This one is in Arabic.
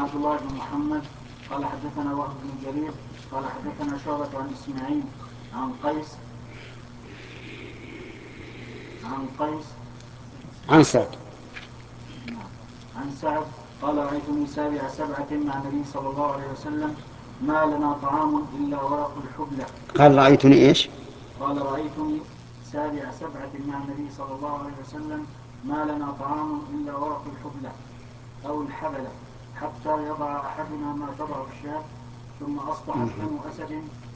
عبد الله بن محمد قال حدثنا وهب بن جرير قال حدثنا شعبة عن إسماعيل عن قيس عن سعد عن سعد قال رأيتني سابع 7 مع النبي صلى الله عليه وسلم ما لنا طعام إلا ورق الحبلة. قال رأيتني إيش؟ قال رأيتني سابع 7 مع النبي صلى الله عليه وسلم ما لنا طعام إلا ورق الحبلة أو الحبلة حتى يضع أحدنا ما تضع الشاة ثم أصبحت بنو أسد